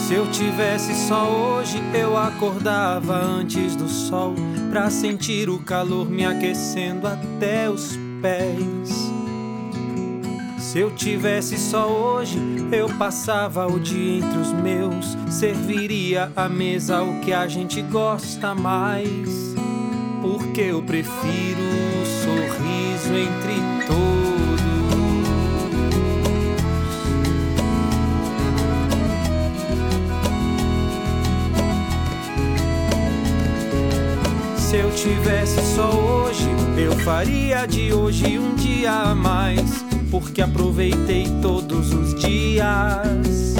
Se eu tivesse só hoje, eu acordava antes do sol, pra sentir o calor me aquecendo até os pés. Se eu tivesse só hoje, eu passava o dia entre os meus, serviria à mesa o que a gente gosta mais, porque eu prefiro o sorriso entre todos. Se eu tivesse só hoje, eu faria de hoje um dia a mais, porque aproveitei todos os dias.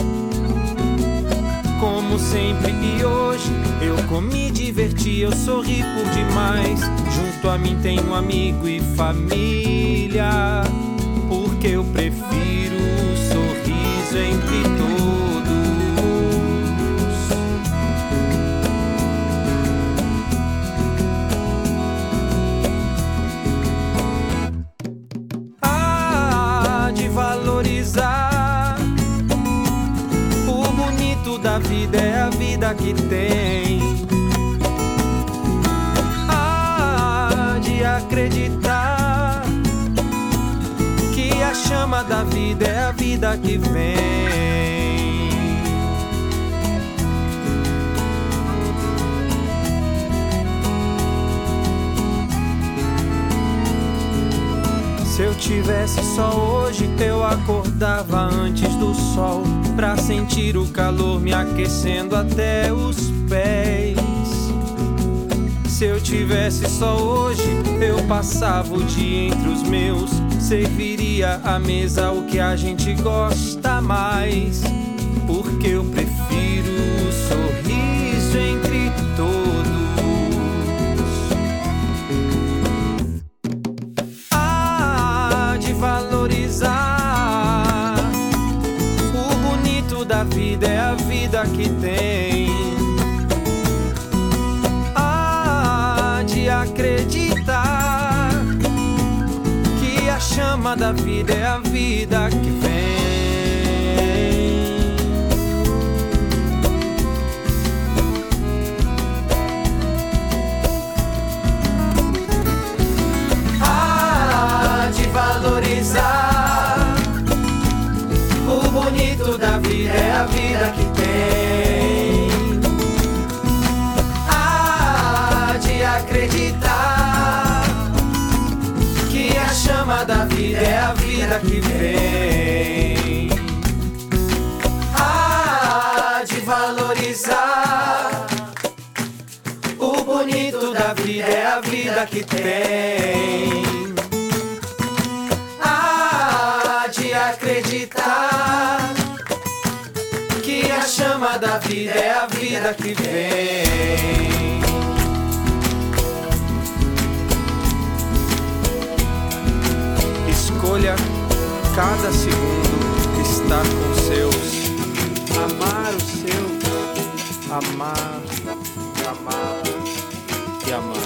Como sempre e hoje, eu comi, diverti, eu sorri por demais. Junto a mim tenho amigo e família, porque eu prefiro o sorriso entre todos. Valorizar o bonito da vida, é a vida que tem. De acreditar que a chama da vida é a vida que vem. Se eu tivesse só hoje, eu acordava antes do sol, pra sentir o calor me aquecendo até os pés. Se eu tivesse só hoje, eu passava o dia entre os meus, serviria à mesa o que a gente gosta mais, porque eu prefiro o sorriso entre todos. Valorizar o bonito da vida, é a vida que tem. De acreditar que a chama da vida é a vida que vem. De valorizar o bonito da vida, é a vida que tem. De acreditar que a chama da vida é a vida que vem. De valorizar o bonito da vida, é a vida que tem. De acreditar que a chama da vida é a vida que vem. Escolha cada segundo estar com os seus, amar o seu, amar e amar.